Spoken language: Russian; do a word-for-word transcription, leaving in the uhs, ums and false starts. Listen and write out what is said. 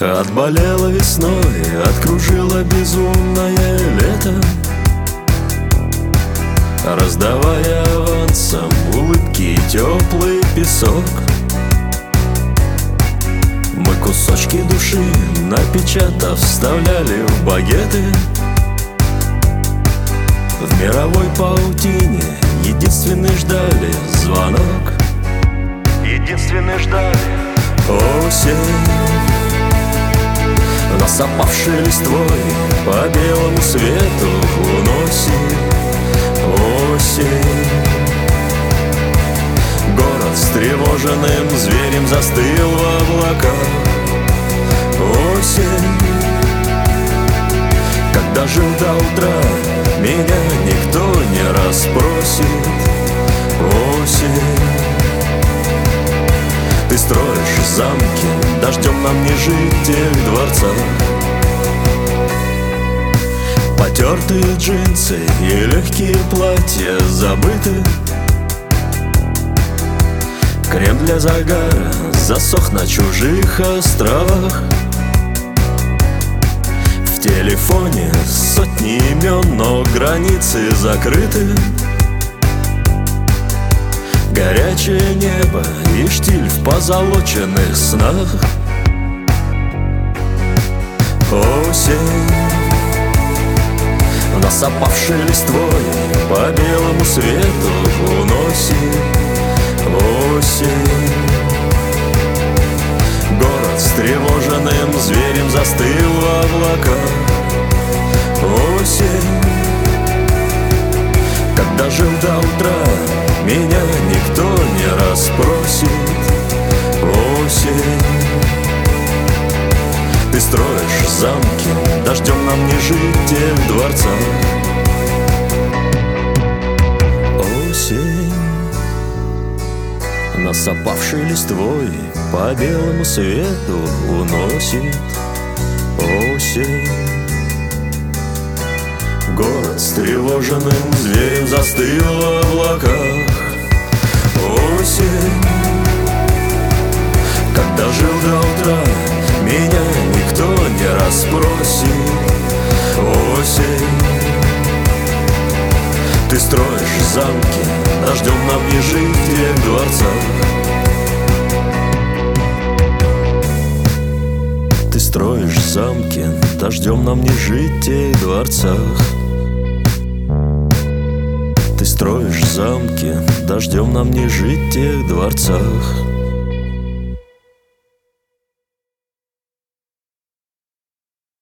Отболело весной, откружило безумное лето, раздавая авансом улыбки и теплый песок. Мы кусочки души, напечатав, вставляли в багеты. В мировой паутине единственный ждали звонок. Единственный ждали осень. Нас опавшей листвой по белому свету уносит осень. Город с тревоженным зверем застыл в облаках. Осень. Когда жил до утра, меня никто не расспросит. Осень. Ты строишь замки, дождем нам не жить в тех дворцах. Потертые джинсы и легкие платья забыты. Крем для загара засох на чужих островах. В телефоне сотни имен, но границы закрыты. Горячее небо и штиль в позолоченных снах. Осень. Нас опавшей листвой по белому свету уносит осень. Город с тревоженным зверем застыл в облаках. Осень. Когда жил до утра, меня никто не расспросит. Осень. Ты строишь замки, дождем нам не жить в тех дворцах. Осень. Нас опавшей листвой по белому свету уносит осень. Город с тревоженным зверем застыл в облаках. Осень. Когда жил до утра, меня никто не расспросит. Осень. Ты строишь замки, дождем нам не жить в тех дворцах. Ты строишь замки, дождем нам не жить в тех дворцах. Ты строишь замки, дождем нам не жить в тех дворцах.